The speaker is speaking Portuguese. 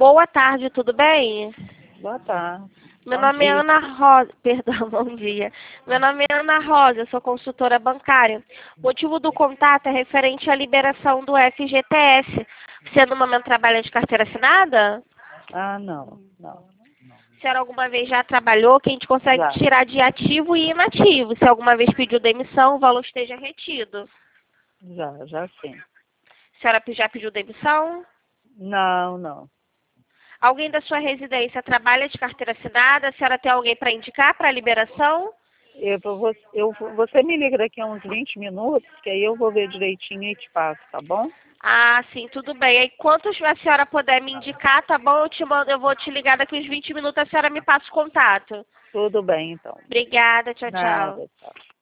Boa tarde, tudo bem? Boa tarde. Meu Bom nome é dia. Ana Rosa. Perdão, bom dia. Meu nome é Ana Rosa, eu sou consultora bancária. O motivo do contato é referente à liberação do FGTS. Você no momento trabalha de carteira assinada? Ah, não. A senhora alguma vez já trabalhou, que a gente consegue Já. tirar de ativo e inativo. Se alguma vez pediu demissão, o valor esteja retido. Já sim. A senhora já pediu demissão? Não. Alguém da sua residência trabalha de carteira assinada? A senhora tem alguém para indicar para a liberação? Você me liga daqui a uns 20 minutos, que aí eu vou ver direitinho e te passo, tá bom? Ah, sim, tudo bem. Aí, quanto a senhora puder me indicar, tá bom? Eu vou te ligar daqui uns 20 minutos, a senhora me passa o contato. Tudo bem, então. Obrigada, tchau, tchau. Nada, tchau.